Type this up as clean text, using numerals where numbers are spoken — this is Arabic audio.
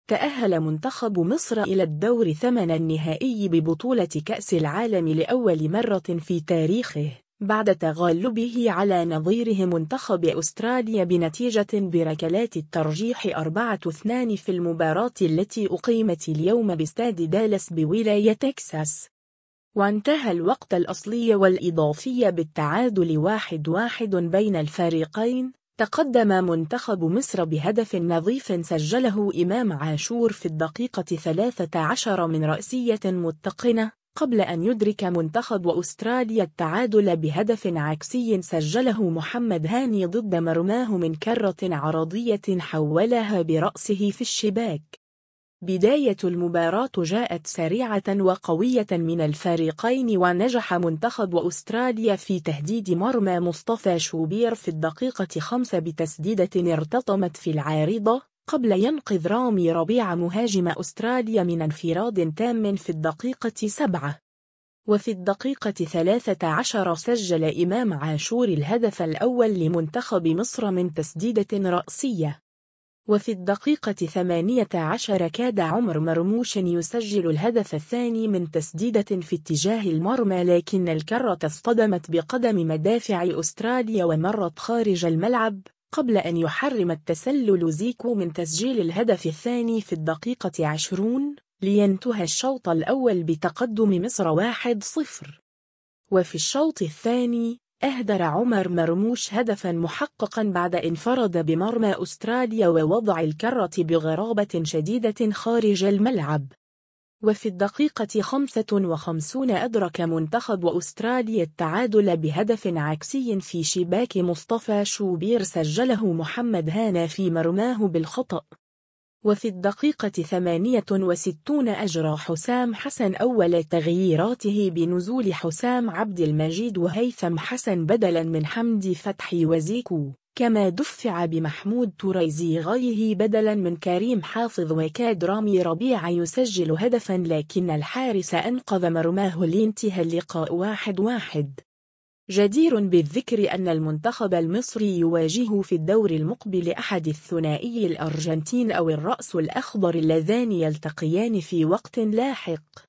تأهل منتخب مصر إلى الدور ثمن النهائي ببطولة كأس العالم لأول مرة في تاريخه، بعد تغلبه على نظيره منتخب أستراليا بنتيجة بركلات الترجيح 4-2 في المباراة التي أقيمت اليوم باستاد دالاس بولاية تكساس. وانتهى الوقت الأصلي والإضافي بالتعادل 1-1 بين الفريقين. تقدم منتخب مصر بهدف نظيف سجله إمام عاشور في الدقيقة 13 من رأسية متقنة، قبل أن يدرك منتخب أستراليا التعادل بهدف عكسي سجله محمد هاني ضد مرماه من كرة عرضية حولها برأسه في الشباك. بداية المباراة جاءت سريعة وقوية من الفريقين، ونجح منتخب أستراليا في تهديد مرمى مصطفى شوبير في الدقيقة 5 بتسديدة ارتطمت في العارضة، قبل ينقذ رامي ربيعة مهاجم أستراليا من انفراد تام في الدقيقة 7. وفي الدقيقة 13 سجل إمام عاشور الهدف الأول لمنتخب مصر من تسديدة رأسية. وفي الدقيقة 18 كاد عمر مرموش يسجل الهدف الثاني من تسديدة في اتجاه المرمى، لكن الكرة اصطدمت بقدم مدافع أستراليا ومرت خارج الملعب، قبل أن يحرم التسلل زيكو من تسجيل الهدف الثاني في الدقيقة 20، لينتهي الشوط الأول بتقدم مصر 1-0. وفي الشوط الثاني أهدر عمر مرموش هدفا محققا بعد انفرد بمرمى أستراليا ووضع الكرة بغرابة شديدة خارج الملعب. وفي الدقيقة 55 أدرك منتخب أستراليا التعادل بهدف عكسي في شباك مصطفى شوبير سجله محمد هانا في مرماه بالخطأ. وفي الدقيقة 68 أجرى حسام حسن أول تغييراته بنزول حسام عبد المجيد وهيثم حسن بدلا من حمدي فتحي وزيكو، كما دفع بمحمود تريزيغيه بدلا من كريم حافظ، وكاد رامي ربيعة يسجل هدفا لكن الحارس أنقذ مرماه لينتهي اللقاء 1-1. جدير بالذكر أن المنتخب المصري يواجه في الدور المقبل أحد الثنائي الأرجنتين أو الرأس الأخضر اللذان يلتقيان في وقت لاحق.